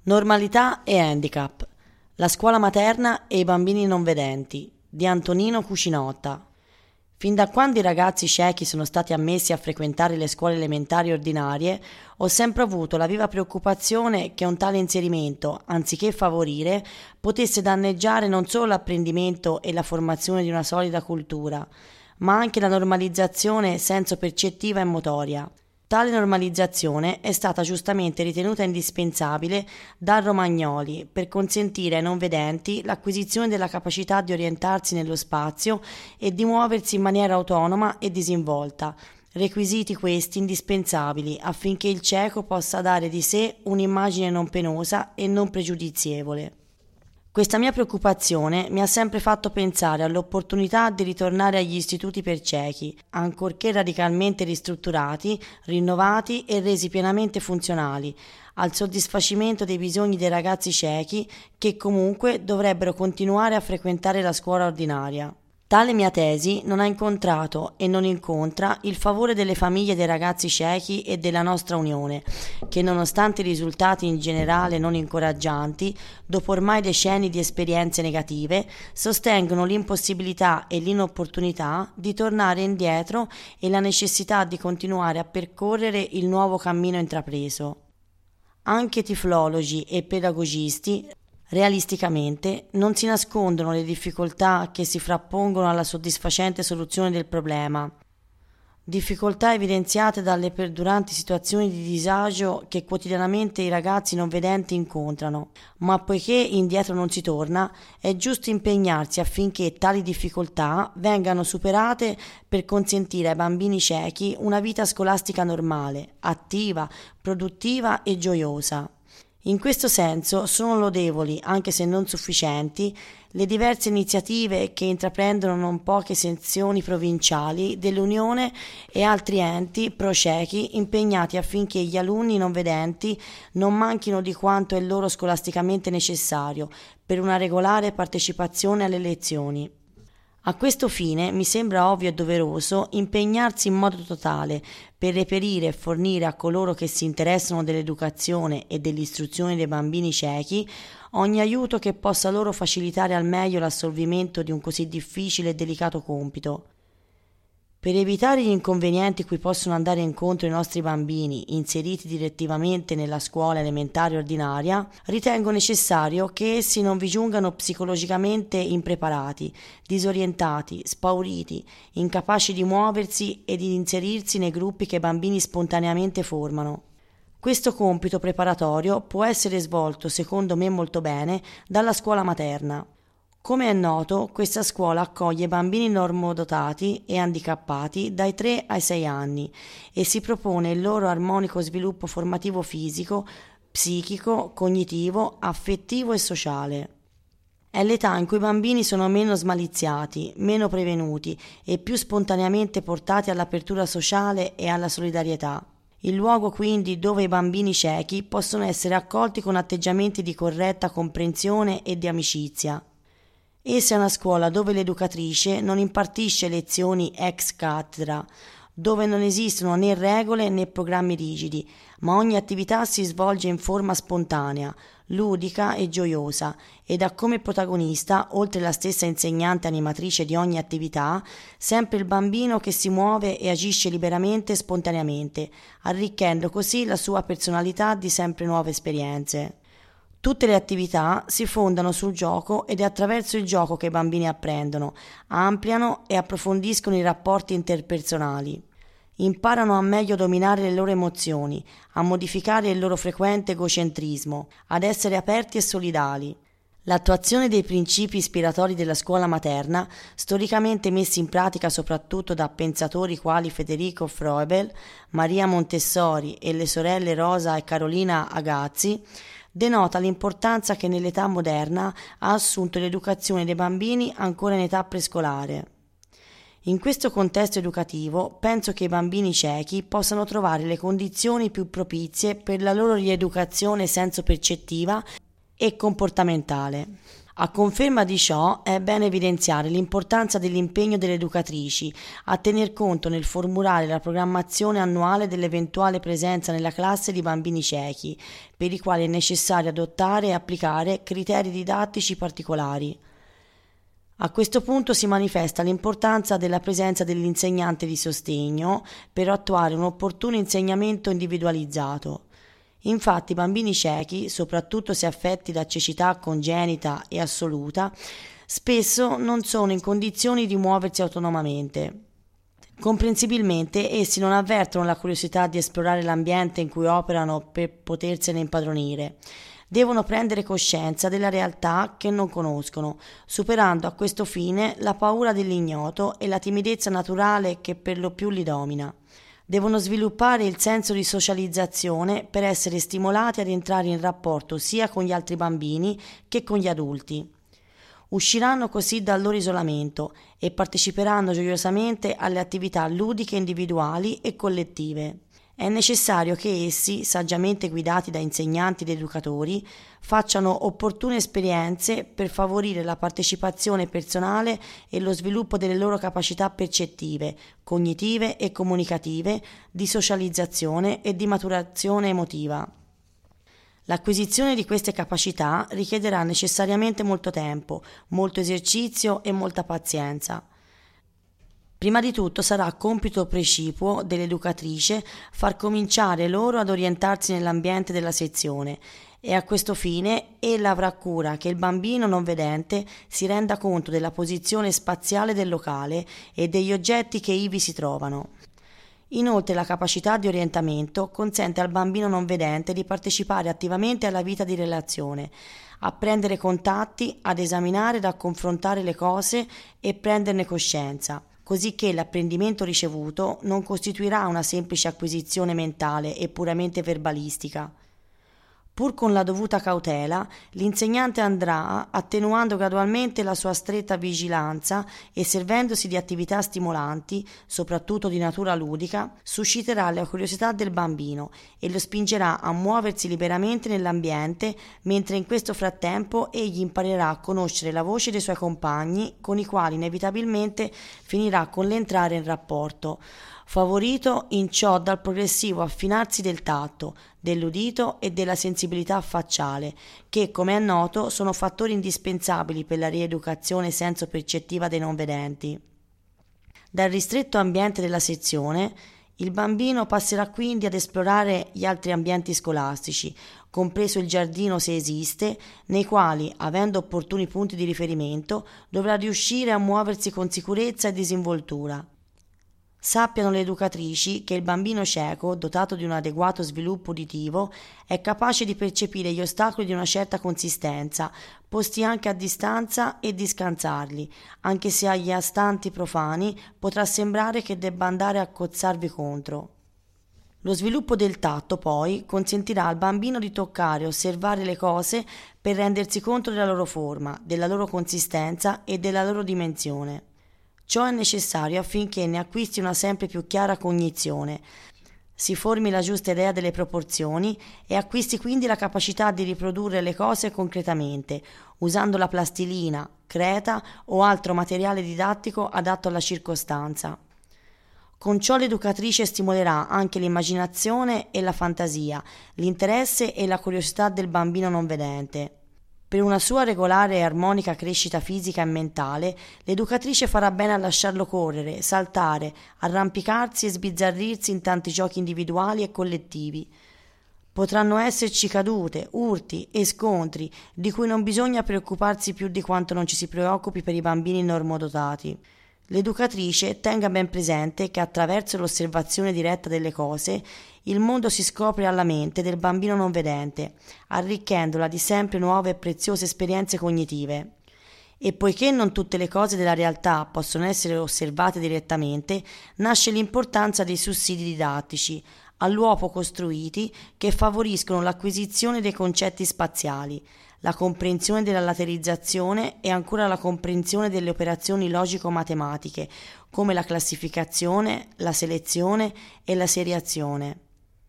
Normalità e handicap. La scuola materna e i bambini non vedenti di Antonino Cucinotta. Fin da quando i ragazzi ciechi sono stati ammessi a frequentare le scuole elementari ordinarie, ho sempre avuto la viva preoccupazione che un tale inserimento, anziché favorire, potesse danneggiare non solo l'apprendimento e la formazione di una solida cultura, ma anche la normalizzazione senso-percettiva e motoria. Tale normalizzazione è stata giustamente ritenuta indispensabile dal Romagnoli per consentire ai non vedenti l'acquisizione della capacità di orientarsi nello spazio e di muoversi in maniera autonoma e disinvolta, requisiti questi indispensabili affinché il cieco possa dare di sé un'immagine non penosa e non pregiudizievole. Questa mia preoccupazione mi ha sempre fatto pensare all'opportunità di ritornare agli istituti per ciechi, ancorché radicalmente ristrutturati, rinnovati e resi pienamente funzionali, al soddisfacimento dei bisogni dei ragazzi ciechi che comunque dovrebbero continuare a frequentare la scuola ordinaria. Tale mia tesi non ha incontrato e non incontra il favore delle famiglie dei ragazzi ciechi e della nostra Unione, che nonostante i risultati in generale non incoraggianti, dopo ormai decenni di esperienze negative, sostengono l'impossibilità e l'inopportunità di tornare indietro e la necessità di continuare a percorrere il nuovo cammino intrapreso. Anche tiflologi e pedagogisti realisticamente non si nascondono le difficoltà che si frappongono alla soddisfacente soluzione del problema, difficoltà evidenziate dalle perduranti situazioni di disagio che quotidianamente i ragazzi non vedenti incontrano, ma poiché indietro non si torna, è giusto impegnarsi affinché tali difficoltà vengano superate per consentire ai bambini ciechi una vita scolastica normale, attiva, produttiva e gioiosa. In questo senso sono lodevoli, anche se non sufficienti, le diverse iniziative che intraprendono non poche sezioni provinciali dell'Unione e altri enti pro-ciechi impegnati affinché gli alunni non vedenti non manchino di quanto è loro scolasticamente necessario per una regolare partecipazione alle lezioni. A questo fine mi sembra ovvio e doveroso impegnarsi in modo totale per reperire e fornire a coloro che si interessano dell'educazione e dell'istruzione dei bambini ciechi ogni aiuto che possa loro facilitare al meglio l'assolvimento di un così difficile e delicato compito. Per evitare gli inconvenienti cui possono andare incontro i nostri bambini inseriti direttivamente nella scuola elementare ordinaria, ritengo necessario che essi non vi giungano psicologicamente impreparati, disorientati, spauriti, incapaci di muoversi e di inserirsi nei gruppi che i bambini spontaneamente formano. Questo compito preparatorio può essere svolto, secondo me molto bene, dalla scuola materna. Come è noto, questa scuola accoglie bambini normodotati e handicappati dai 3 ai 6 anni e si propone il loro armonico sviluppo formativo fisico, psichico, cognitivo, affettivo e sociale. È l'età in cui i bambini sono meno smaliziati, meno prevenuti e più spontaneamente portati all'apertura sociale e alla solidarietà. Il luogo quindi dove i bambini ciechi possono essere accolti con atteggiamenti di corretta comprensione e di amicizia. Essa è una scuola dove l'educatrice non impartisce lezioni ex cattedra, dove non esistono né regole né programmi rigidi, ma ogni attività si svolge in forma spontanea, ludica e gioiosa ed ha come protagonista, oltre la stessa insegnante animatrice di ogni attività, sempre il bambino che si muove e agisce liberamente e spontaneamente, arricchendo così la sua personalità di sempre nuove esperienze. Tutte le attività si fondano sul gioco ed è attraverso il gioco che i bambini apprendono, ampliano e approfondiscono i rapporti interpersonali. Imparano a meglio dominare le loro emozioni, a modificare il loro frequente egocentrismo, ad essere aperti e solidali. L'attuazione dei principi ispiratori della scuola materna, storicamente messi in pratica soprattutto da pensatori quali Federico Froebel, Maria Montessori e le sorelle Rosa e Carolina Agazzi, denota l'importanza che nell'età moderna ha assunto l'educazione dei bambini ancora in età prescolare. In questo contesto educativo penso che i bambini ciechi possano trovare le condizioni più propizie per la loro rieducazione senso-percettiva e comportamentale. A conferma di ciò è bene evidenziare l'importanza dell'impegno delle educatrici a tener conto nel formulare la programmazione annuale dell'eventuale presenza nella classe di bambini ciechi, per i quali è necessario adottare e applicare criteri didattici particolari. A questo punto si manifesta l'importanza della presenza dell'insegnante di sostegno per attuare un opportuno insegnamento individualizzato. Infatti i bambini ciechi, soprattutto se affetti da cecità congenita e assoluta, spesso non sono in condizioni di muoversi autonomamente. Comprensibilmente essi non avvertono la curiosità di esplorare l'ambiente in cui operano per potersene impadronire. Devono prendere coscienza della realtà che non conoscono, superando a questo fine la paura dell'ignoto e la timidezza naturale che per lo più li domina. Devono sviluppare il senso di socializzazione per essere stimolati ad entrare in rapporto sia con gli altri bambini che con gli adulti. Usciranno così dal loro isolamento e parteciperanno gioiosamente alle attività ludiche individuali e collettive. È necessario che essi, saggiamente guidati da insegnanti ed educatori, facciano opportune esperienze per favorire la partecipazione personale e lo sviluppo delle loro capacità percettive, cognitive e comunicative, di socializzazione e di maturazione emotiva. L'acquisizione di queste capacità richiederà necessariamente molto tempo, molto esercizio e molta pazienza. Prima di tutto sarà compito precipuo dell'educatrice far cominciare loro ad orientarsi nell'ambiente della sezione e a questo fine ella avrà cura che il bambino non vedente si renda conto della posizione spaziale del locale e degli oggetti che ivi si trovano. Inoltre la capacità di orientamento consente al bambino non vedente di partecipare attivamente alla vita di relazione, a prendere contatti, ad esaminare ed a confrontare le cose e prenderne coscienza, così che l'apprendimento ricevuto non costituirà una semplice acquisizione mentale e puramente verbalistica. Pur con la dovuta cautela, l'insegnante andrà attenuando gradualmente la sua stretta vigilanza e servendosi di attività stimolanti, soprattutto di natura ludica, susciterà la curiosità del bambino e lo spingerà a muoversi liberamente nell'ambiente, mentre in questo frattempo egli imparerà a conoscere la voce dei suoi compagni, con i quali inevitabilmente finirà con l'entrare in rapporto, favorito in ciò dal progressivo affinarsi del tatto, dell'udito e della sensibilità facciale, che, come è noto, sono fattori indispensabili per la rieducazione senso-percettiva dei non vedenti. Dal ristretto ambiente della sezione, il bambino passerà quindi ad esplorare gli altri ambienti scolastici, compreso il giardino se esiste, nei quali, avendo opportuni punti di riferimento, dovrà riuscire a muoversi con sicurezza e disinvoltura. Sappiano le educatrici che il bambino cieco, dotato di un adeguato sviluppo uditivo, è capace di percepire gli ostacoli di una certa consistenza, posti anche a distanza, e di scansarli, anche se agli astanti profani potrà sembrare che debba andare a cozzarvi contro. Lo sviluppo del tatto, poi, consentirà al bambino di toccare e osservare le cose per rendersi conto della loro forma, della loro consistenza e della loro dimensione. Ciò è necessario affinché ne acquisti una sempre più chiara cognizione, si formi la giusta idea delle proporzioni e acquisti quindi la capacità di riprodurre le cose concretamente, usando la plastilina, creta o altro materiale didattico adatto alla circostanza. Con ciò l'educatrice stimolerà anche l'immaginazione e la fantasia, l'interesse e la curiosità del bambino non vedente. Per una sua regolare e armonica crescita fisica e mentale, l'educatrice farà bene a lasciarlo correre, saltare, arrampicarsi e sbizzarrirsi in tanti giochi individuali e collettivi. Potranno esserci cadute, urti e scontri, di cui non bisogna preoccuparsi più di quanto non ci si preoccupi per i bambini normodotati. L'educatrice tenga ben presente che attraverso l'osservazione diretta delle cose il mondo si scopre alla mente del bambino non vedente, arricchendola di sempre nuove e preziose esperienze cognitive. E poiché non tutte le cose della realtà possono essere osservate direttamente, nasce l'importanza dei sussidi didattici, all'uopo costruiti, che favoriscono l'acquisizione dei concetti spaziali, la comprensione della laterizzazione e ancora la comprensione delle operazioni logico-matematiche, come la classificazione, la selezione e la seriazione.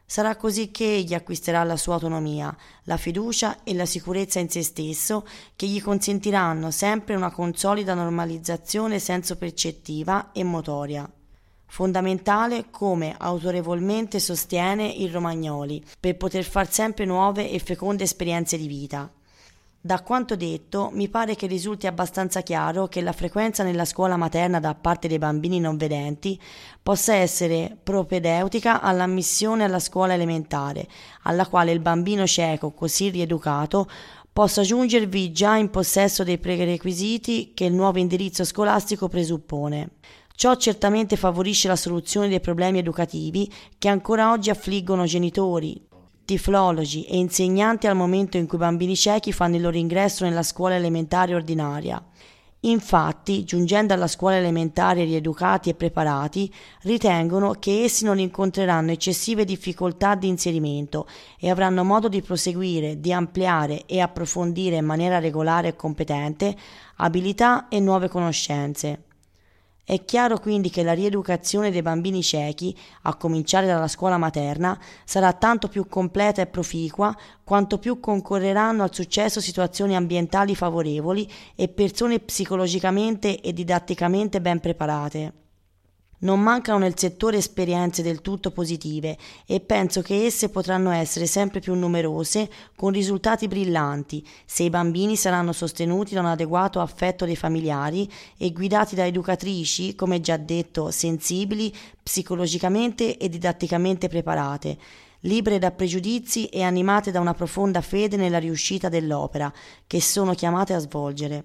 Sarà così che egli acquisterà la sua autonomia, la fiducia e la sicurezza in se stesso che gli consentiranno sempre una consolida normalizzazione senso-percettiva e motoria. Fondamentale, come autorevolmente sostiene il Romagnoli, per poter far sempre nuove e feconde esperienze di vita. Da quanto detto, mi pare che risulti abbastanza chiaro che la frequenza nella scuola materna da parte dei bambini non vedenti possa essere propedeutica all'ammissione alla scuola elementare, alla quale il bambino cieco, così rieducato, possa giungervi già in possesso dei prerequisiti che il nuovo indirizzo scolastico presuppone. Ciò certamente favorisce la soluzione dei problemi educativi che ancora oggi affliggono genitori, tiflologi e insegnanti al momento in cui i bambini ciechi fanno il loro ingresso nella scuola elementare ordinaria. Infatti, giungendo alla scuola elementare rieducati e preparati, ritengono che essi non incontreranno eccessive difficoltà di inserimento e avranno modo di proseguire, di ampliare e approfondire in maniera regolare e competente abilità e nuove conoscenze. È chiaro quindi che la rieducazione dei bambini ciechi, a cominciare dalla scuola materna, sarà tanto più completa e proficua quanto più concorreranno al successo situazioni ambientali favorevoli e persone psicologicamente e didatticamente ben preparate. Non mancano nel settore esperienze del tutto positive e penso che esse potranno essere sempre più numerose con risultati brillanti se i bambini saranno sostenuti da un adeguato affetto dei familiari e guidati da educatrici, come già detto, sensibili, psicologicamente e didatticamente preparate, libere da pregiudizi e animate da una profonda fede nella riuscita dell'opera che sono chiamate a svolgere.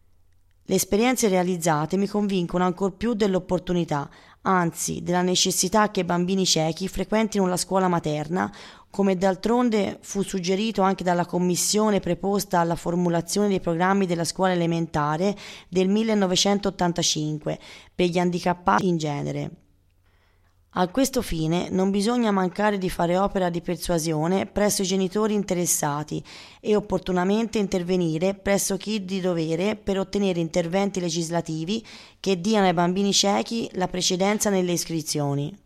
Le esperienze realizzate mi convincono ancor più dell'opportunità, anzi della necessità che i bambini ciechi frequentino la scuola materna, come d'altronde fu suggerito anche dalla commissione preposta alla formulazione dei programmi della scuola elementare del 1985 per gli handicappati in genere. A questo fine non bisogna mancare di fare opera di persuasione presso i genitori interessati e opportunamente intervenire presso chi di dovere per ottenere interventi legislativi che diano ai bambini ciechi la precedenza nelle iscrizioni.